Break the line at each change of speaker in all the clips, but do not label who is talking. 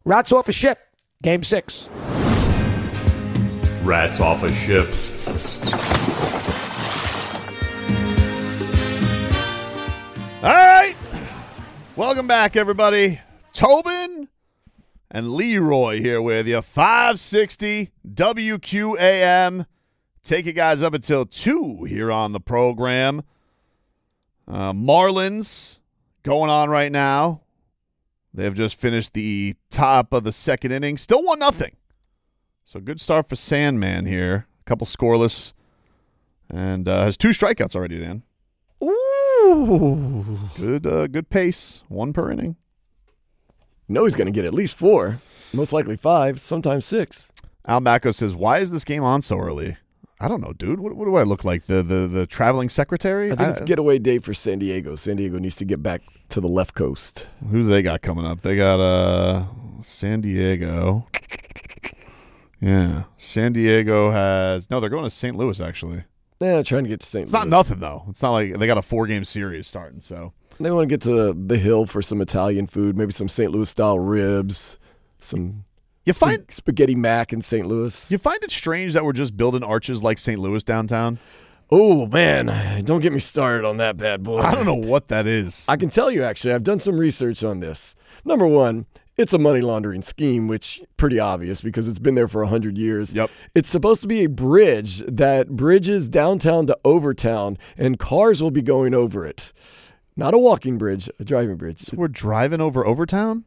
Rats off a ship. Game 6.
Rats off a ship.
All right. Welcome back, everybody. Tobin and Leroy here with you. 560 WQAM. Take you guys up until 2 here on the program. Marlins going on right now. They've just finished the top of the second inning. Still 1-0. So good start for Sandman here. A couple scoreless. And has 2 strikeouts already, Dan.
Ooh.
Good pace. 1 per inning.
No, he's going to get at least 4. Most likely 5, sometimes 6.
Al Macco says, why is this game on so early? I don't know, dude. What do I look like? The traveling secretary?
I think it's getaway day for San Diego. San Diego needs to get back to the left coast.
Who do they got coming up? They got San Diego. Yeah. San Diego has... No, they're going to St. Louis, actually.
Yeah, trying to get to St. Louis.
It's not nothing, though. It's not like they got a 4-game series starting, so...
They want to get to the hill for some Italian food, maybe some St. Louis-style ribs, some...
You find
spaghetti mac in St. Louis.
You find it strange that we're just building arches like St. Louis downtown?
Oh, man. Don't get me started on that bad boy.
I don't know what that is.
I can tell you, actually. I've done some research on this. Number one, it's a money laundering scheme, which pretty obvious because it's been there for 100 years.
Yep.
It's supposed to be a bridge that bridges downtown to Overtown, and cars will be going over it. Not a walking bridge, a driving bridge.
So we're driving over Overtown?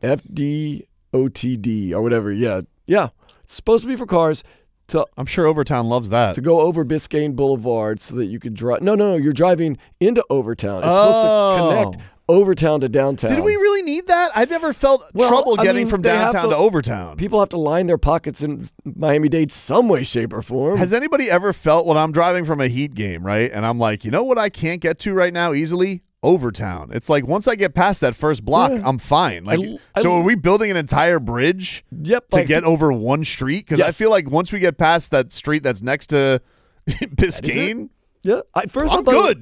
FDOTD or whatever. Yeah. It's supposed to be for cars.
I'm sure Overtown loves that.
To go over Biscayne Boulevard so that you could drive. No. You're driving into Overtown. It's supposed to connect Overtown to downtown.
Did we really need that? I never felt trouble getting from downtown to Overtown.
People have to line their pockets in Miami-Dade some way, shape, or form.
Has anybody ever felt when I'm driving from a Heat game, right? And I'm like, you know what I can't get to right now easily? Overtown. It's like once I get past that first block, I'm fine. Like, so are we building an entire bridge to get over one street? Because I feel like once we get past that street that's next to Biscayne,
yeah,
I'm good.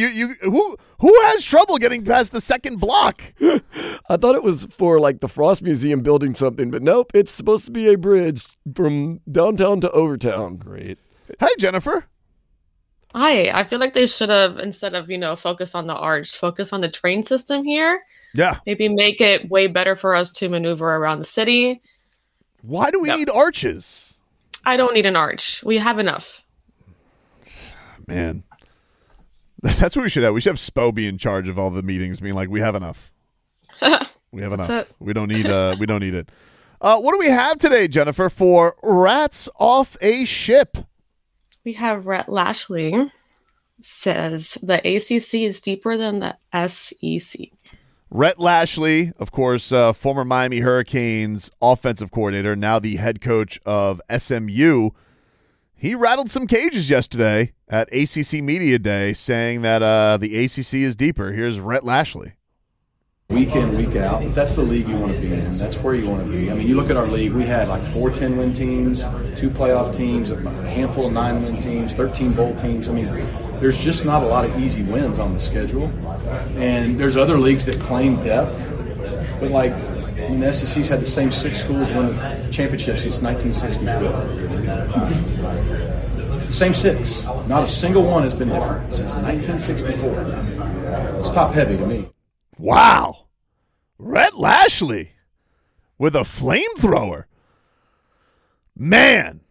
Who has trouble getting past the second block?
I thought it was for like the Frost Museum building something, but nope. It's supposed to be a bridge from downtown to Overtown.
Great. Hi, Jennifer.
Hi. I feel like they should have, instead of, focus on the arch, focus on the train system here.
Yeah.
Maybe make it way better for us to maneuver around the city.
Why do we need arches?
I don't need an arch. We have enough.
Man. That's what we should have. We should have Spo be in charge of all the meetings, being like, we have enough. We have enough. We don't need it. What do we have today, Jennifer, for Rats Off a Ship?
We have Rhett Lashley says the ACC is deeper than the SEC.
Rhett Lashley, of course, former Miami Hurricanes offensive coordinator, now the head coach of SMU. He rattled some cages yesterday at ACC Media Day saying that the ACC is deeper. Here's Rhett Lashley.
Week in, week out, that's the league you want to be in. That's where you want to be. I mean, you look at our league, we had like 4 10-win teams, 2 playoff teams, a handful of 9-win teams, 13 bowl teams. I mean, there's just not a lot of easy wins on the schedule. And there's other leagues that claim depth, but like the SEC's had the same 6 schools win the championship since 1964. The same 6. Not a single one has been different since 1964. It's top heavy to me.
Wow. Rhett Lashley with a flamethrower. Man.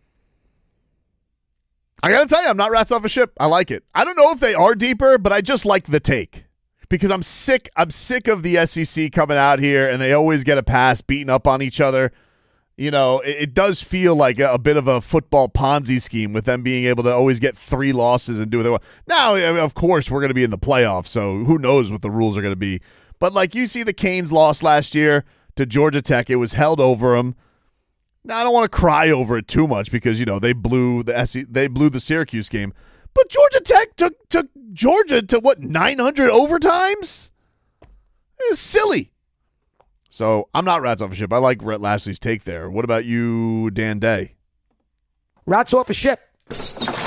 I got to tell you, I'm not Rats Off a Ship. I like it. I don't know if they are deeper, but I just like the take. Because I'm sick of the SEC coming out here and they always get a pass beating up on each other. It does feel like a bit of a football Ponzi scheme with them being able to always get 3 losses and do what they want. Now, of course, we're going to be in the playoffs, so who knows what the rules are going to be. But like you see the Canes lost last year to Georgia Tech. It was held over them. Now, I don't want to cry over it too much because, they blew the Syracuse game. But Georgia Tech took Georgia to, 900 overtimes? It's silly. So I'm not Rats Off a Ship. I like Rhett Lashley's take there. What about you, Dan Day?
Rats Off a Ship.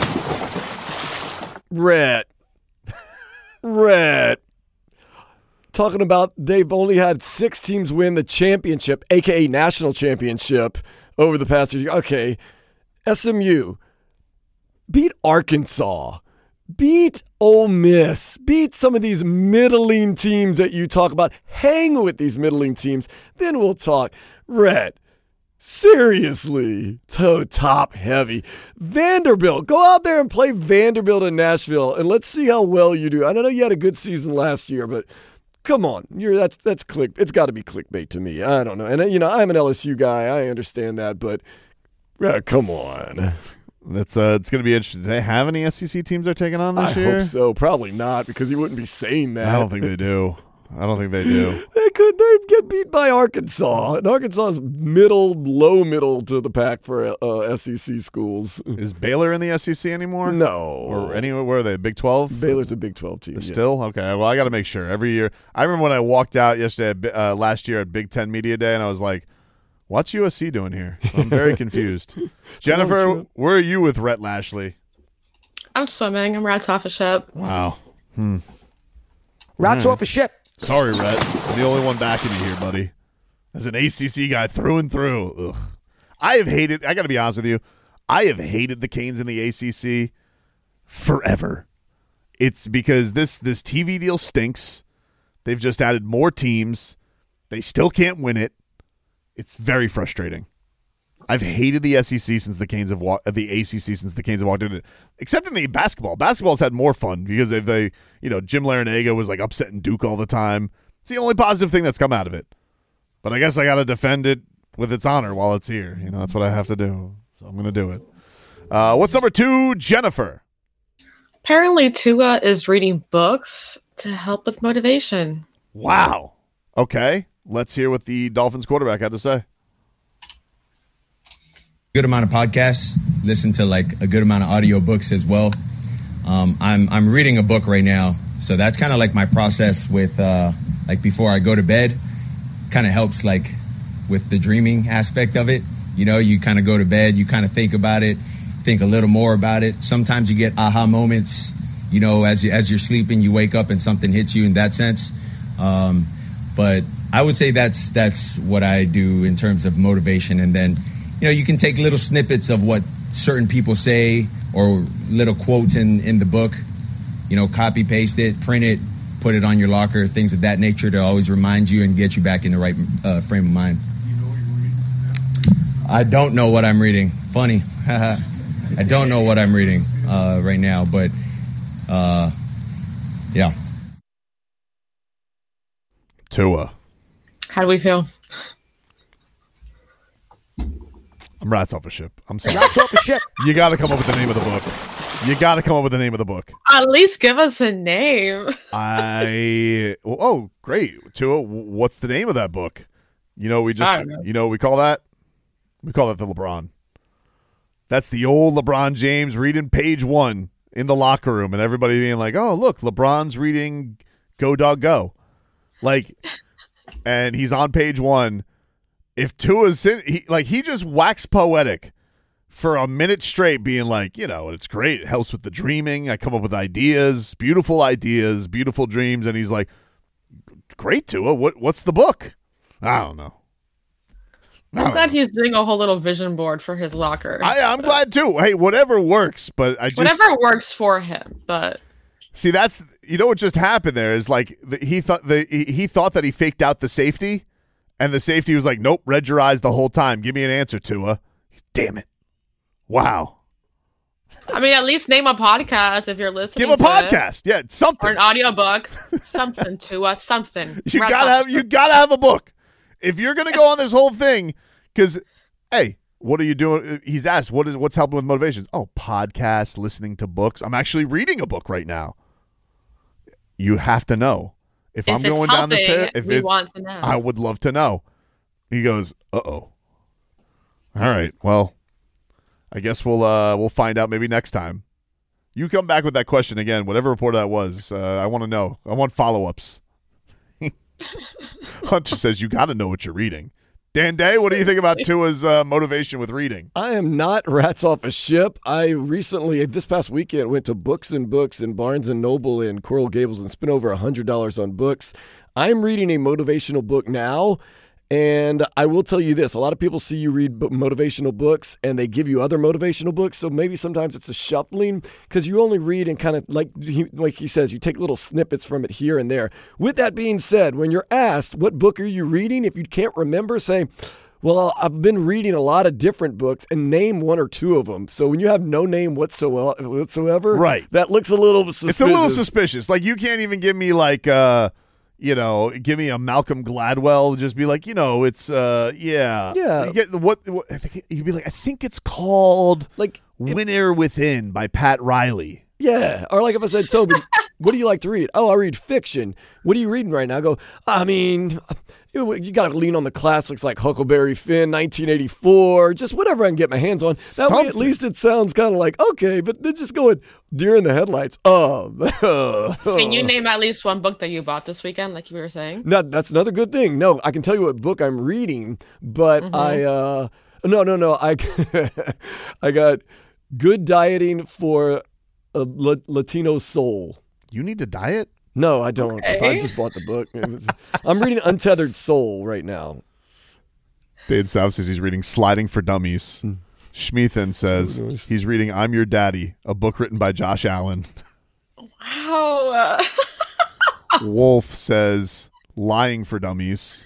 Rhett. talking about they've only had 6 teams win the championship, a.k.a. national championship, over the past year. Okay, SMU beat Arkansas, beat Ole Miss, beat some of these middling teams that you talk about. Hang with these middling teams, then we'll talk. Rhett, seriously, top heavy. Vanderbilt, go out there and play Vanderbilt in Nashville, and let's see how well you do. I know you had a good season last year, but come on, that's click. It's got to be clickbait to me. I don't know, and I'm an LSU guy. I understand that, but come on.
It's going to be interesting. Do they have any SEC teams they're taking on this year?
I hope so. Probably not, because he wouldn't be saying that.
I don't think they do.
They'd get beat by Arkansas, and Arkansas is low middle to the pack for SEC schools.
Is Baylor in the SEC anymore?
No.
Or anywhere? Where are they? Big 12?
Baylor's a Big 12 team.
Still? Okay. Well, I got to make sure every year. I remember when I walked out last year at Big Ten Media Day, and I was like, what's USC doing here? I'm very confused. Jennifer, where are you with Rhett Lashley?
I'm swimming. I'm rats off a ship.
Wow.
Rats off a ship.
Sorry, Rhett. I'm the only one backing you here, buddy. As an ACC guy through and through. Ugh. I got to be honest with you, I have hated the Canes in the ACC forever. It's because this TV deal stinks. They've just added more teams. They still can't win it. It's very frustrating. I've hated the SEC since the Canes have the ACC since the Canes have walked in it. Except in the basketball. Basketball's had more fun because Jim Larinaga was like upsetting Duke all the time. It's the only positive thing that's come out of it. But I guess I got to defend it with its honor while it's here. That's what I have to do. So I'm going to do it. What's number 2, Jennifer?
Apparently, Tua is reading books to help with motivation.
Wow. Okay. Let's hear what the Dolphins quarterback had to say.
Good amount of podcasts, listen to like a good amount of audio books as well. I'm reading a book right now, so that's kind of like my process with like before I go to bed. Kind of helps like with the dreaming aspect of it. You kind of go to bed, you kind of think about it, think a little more about it. Sometimes you get aha moments. As you're sleeping, you wake up and something hits you in that sense. But I would say that's what I do in terms of motivation, and then. You can take little snippets of what certain people say or little quotes in the book, copy paste it, print it, put it on your locker, things of that nature to always remind you and get you back in the right frame of mind. I don't know what I'm reading. Funny. I don't know what I'm reading right now, but yeah.
Tua.
How do we feel?
I'm rats off a ship. I'm sorry.
Rats off a ship.
You got to come up with the name of the book.
At least give us a name.
Oh, great. Tua, what's the name of that book? We call that? We call that the LeBron. That's the old LeBron James reading page 1 in the locker room and everybody being like, oh, look, LeBron's reading Go Dog Go. And he's on page 1. If Tua's he just waxed poetic for a minute straight, being like, it's great. It helps with the dreaming. I come up with ideas, beautiful dreams. And he's like, great, Tua. What's the book? I don't know.
I'm glad he's doing a whole little vision board for his locker.
I'm glad too. Hey, whatever works, but
whatever works for him. But
see, that's what just happened there is like he thought that he faked out the safety. And the safety was like, nope, read your eyes the whole time. Give me an answer, Tua. Damn it. Wow.
I mean, at least name a podcast if you're listening.
Give a podcast. Yeah, something.
Or an audiobook. Something, Tua. Something.
You gotta have a book. If you're gonna go on this whole thing, because hey, what are you doing? He's asked, what's helping with motivation? Oh, podcasts, listening to books. I'm actually reading a book right now. You have to know. If I'm going down the stairs,
we want to know.
I would love to know. He goes, uh-oh. All right, well, I guess we'll find out maybe next time. You come back with that question again, whatever report that was. I want to know. I want follow-ups. Hunter says you got to know what you're reading. Dan Day, what do you think about Tua's motivation with reading?
I am not rats off a ship. I recently, this past weekend, went to Books and Books in Barnes & Noble in Coral Gables and spent over $100 on books. I'm reading a motivational book now. And I will tell you this, a lot of people see you read motivational books and they give you other motivational books. So maybe sometimes it's a shuffling because you only read and kind of like he says, you take little snippets from it here and there. With that being said, when you're asked what book are you reading, if you can't remember, say, well, I've been reading a lot of different books and name one or two of them. So when you have no name whatsoever,
right,
that looks a little suspicious.
It's a little suspicious. Like you can't even give me like give me a Malcolm Gladwell. Just be like, it's yeah. You get what you'd be like. I think it's called like Winter Within by Pat Riley.
Yeah, or like if I said, Toby, what do you like to read? Oh, I read fiction. What are you reading right now? I go, I mean, you got to lean on the classics like Huckleberry Finn, 1984, just whatever I can get my hands on. That way, at least it sounds kind of like, okay, but then just going deer in the headlights.
Can you name at least one book that you bought this weekend, like you were saying?
No, that's another good thing. No, I can tell you what book I'm reading, but no. I got Good Dieting for a Latino Soul.
You need to diet?
No, I don't. Okay. I just bought the book. I'm reading Untethered Soul right now.
Dade South says he's reading Sliding for Dummies. Schmeathan says he's reading I'm Your Daddy, a book written by Josh Allen.
Wow.
Wolf says Lying for Dummies.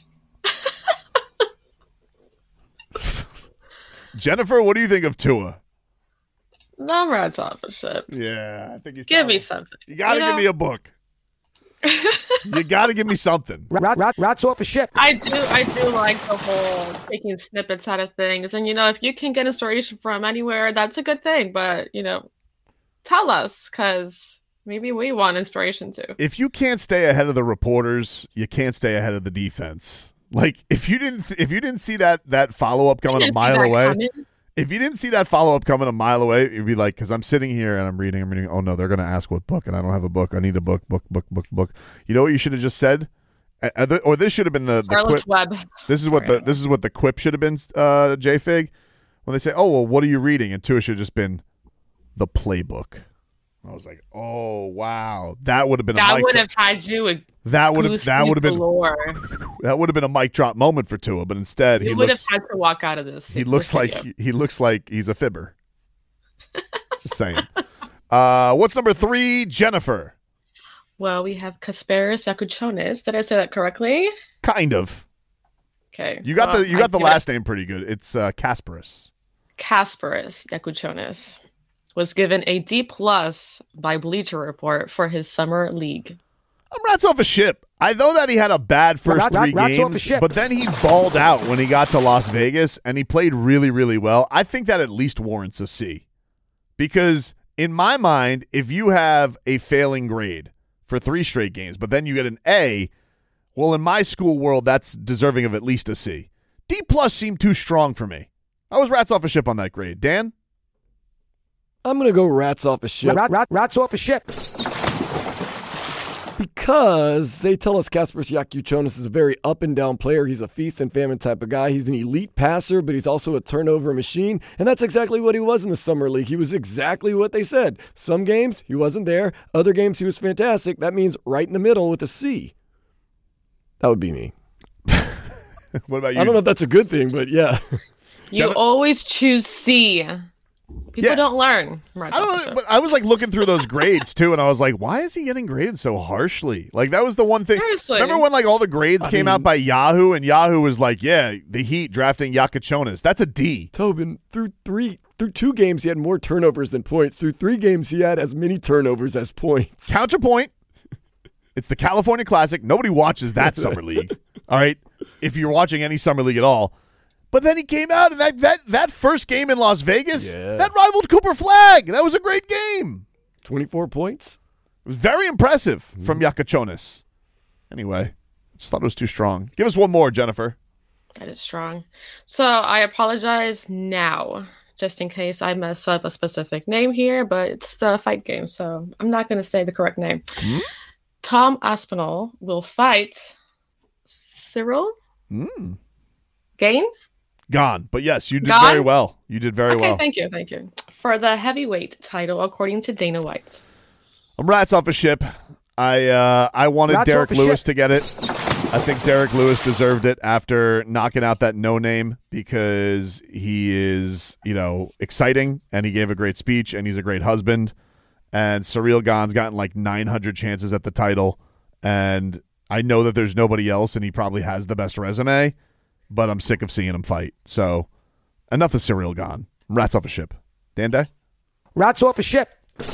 Jennifer, what do you think of Tua?
No rats off a ship.
Yeah, I think he's.
Give me something.
You gotta give me a book. You gotta give me something.
Rats off a ship.
I do like the whole taking snippets out of things, and if you can get inspiration from anywhere, that's a good thing. But tell us, because maybe we want inspiration too.
If you can't stay ahead of the reporters, you can't stay ahead of the defense. Like if you didn't see that follow up coming a mile away. If you didn't see that follow-up coming a mile away, you'd be like, because I'm sitting here and I'm reading. Oh, no, they're going to ask what book, and I don't have a book. I need a book. You know what you should have just said? Or this should have been the
Charlotte's
quip.
Web.
This is what the quip should have been, J-Fig. When they say, oh, well, what are you reading? And Tua should have just been the playbook. I was like, oh, wow. That would have been
that would have had you
that would have been a mic drop moment for Tua, but instead he would have
had to walk out of this.
He looks like he's a fibber. Just saying. What's number 3, Jennifer?
Well, we have Kasparis Yakuchonis. Did I say that correctly?
Kind of.
Okay.
You got the last name pretty good. It's Kasparis.
Kasparis Yakuchonis was given a D+ by Bleacher Report for his summer league.
I'm rats off a ship. I know that he had a bad first 3 games, but then he balled out when he got to Las Vegas, and he played really, really well. I think that at least warrants a C. Because in my mind, if you have a failing grade for 3 straight games, but then you get an A, well, in my school world, that's deserving of at least a C. D+ seemed too strong for me. I was rats off a ship on that grade. Dan?
I'm going to go rats off a ship.
Rats off a ship.
Because they tell us Kasparis Yakuchonis is a very up-and-down player. He's a feast and famine type of guy. He's an elite passer, but he's also a turnover machine. And that's exactly what he was in the summer league. He was exactly what they said. Some games, he wasn't there. Other games, he was fantastic. That means right in the middle with a C. That would be me.
What about you?
I don't know if that's a good thing, but yeah.
You always choose C. People don't learn.
I don't know, but I was like looking through those grades too, and I was like, why is he getting graded so harshly? Like that was the one thing.
Seriously.
Remember when like all the grades came out by Yahoo, and Yahoo was like, yeah, the Heat drafting Yakuchonis. That's a D.
Tobin, through 2 games, he had more turnovers than points. Through 3 games, he had as many turnovers as points.
Counterpoint. It's the California Classic. Nobody watches that summer league. All right, if you're watching any summer league at all. But then he came out, and that first game in Las Vegas, that rivaled Cooper Flag. That was a great game.
24 points.
It was very impressive from Yakuchonis. Anyway, just thought it was too strong. Give us one more, Jennifer.
That is strong. So I apologize now, just in case I mess up a specific name here, but it's the fight game, so I'm not going to say the correct name. Tom Aspinall will fight Cyril Gain?
Gone. But yes, you did very well. You did very well.
Thank you. For the heavyweight title, according to Dana White.
I'm rats off a ship. I wanted
Rats
Derek
off a
Lewis
ship.
to get it. I think Derek Lewis deserved it after knocking out that no name because he is, exciting and he gave a great speech and he's a great husband. And Ciryl Gane's gotten like 900 chances at the title. And I know that there's nobody else and he probably has the best resume, but I'm sick of seeing him fight. So enough of Ciryl Gane. Rats off a ship. Dan Day?
Rats off a ship.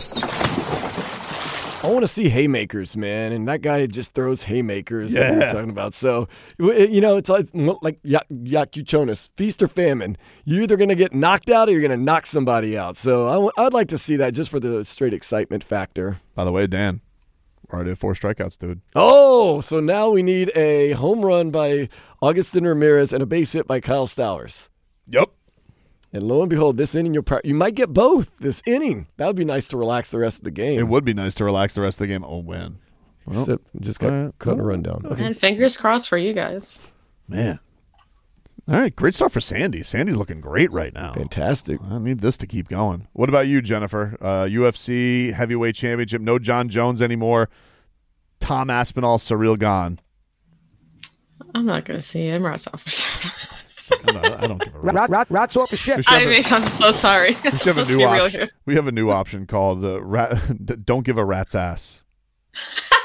I want to see haymakers, man, and that guy just throws haymakers.
Yeah.
That we're talking about. So, it's like Yakuchonis, feast or famine. You're either going to get knocked out or you're going to knock somebody out. So I'd like to see that just for the straight excitement factor.
By the way, Dan, already at 4 strikeouts, dude.
Oh, so now we need a home run by Augustin Ramirez and a base hit by Kyle Stowers.
Yep.
And lo and behold, this inning you might get both this inning. That would be nice to relax the rest of the game.
It would be nice to relax the rest of the game. Oh, man.
Except just got cut a rundown. Okay.
And fingers crossed for you guys.
Man. All right, great start for Sandy. Sandy's looking great right now.
Fantastic.
I need this to keep going. What about you, Jennifer? UFC heavyweight championship. No John Jones anymore. Tom Aspinall, Ciryl Gane.
I'm not going to see him. Rats off a ship.
I don't give a rat's.
Rats off a ship.
We should
I
have
mean, I'm so sorry.
we should have a
Let's
new
be real
option.
here.
We have a new option called don't give a rat's ass.